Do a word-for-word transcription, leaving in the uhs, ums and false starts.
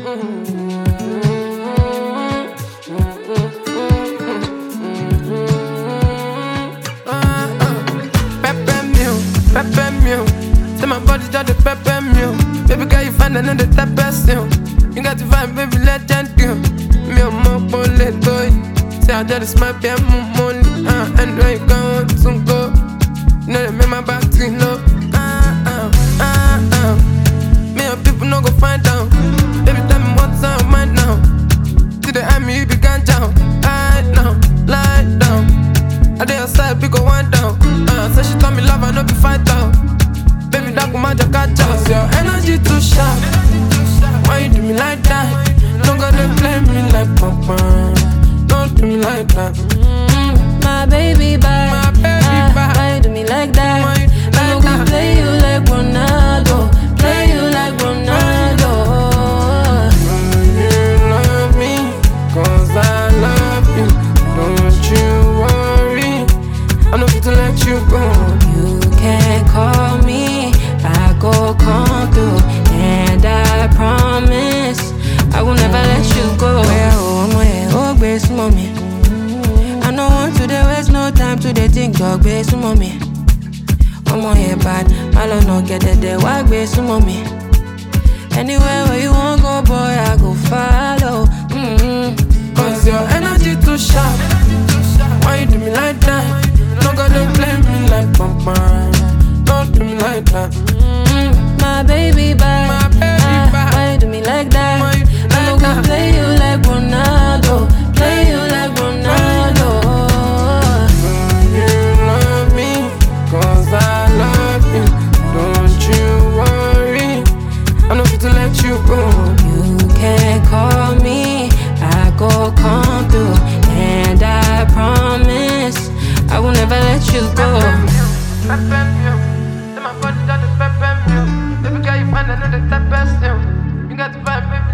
Pepper meal, pepper meal. Say my body just the pepper meal. Baby girl, you find another type person. You got to find baby legend girl. Me a more bullet toy. Say I just smile, be a money. Uh, and where you going to go? You know they make my back to low. Uh, uh, uh, uh. Me and people no go find out. Baby tell me what's on my mind now. To the end me you began down. Lie down, lie down. I did outside, we go one down. Uh, so she told me love, I know be fight out. Baby, that go magic catch out. Your energy too sharp. Why you do me like that? Don't gotta play me like Papa. Don't do me like that. Mm, my baby bye. My baby ah, bye. Why you do me like that? Why you do me I like don't that? play you like Ronaldo. Play you like Ronaldo. You love me, cause I love you. Don't you worry, I know fit to let you go. You can call me, I go come through, and I promise I will never let you go. Well, I'm here, oh, base mommy. I don't want to dey waste no time to dey think dog base mommy. I'm here bad, I don't know get it there, why base mommy. Anywhere where you want go, boy, I go follow. Mm-hmm. Cause your energy too sharp. Why you do me like that? No gonna play me like Papa. Don't do me like that. Mm, my baby bye. My baby ah, bye. Why you do me like that? Why you do me I know like that? we play you like Ronaldo. Play you like Ronaldo. You love me, cause I love you. Don't you worry, I know fit to let you go. You can call me, I go come through, and I promise I will never let you go. Pepper meal, say my body just the pepper meal. Baby girl, you find another type of still. You got to find baby.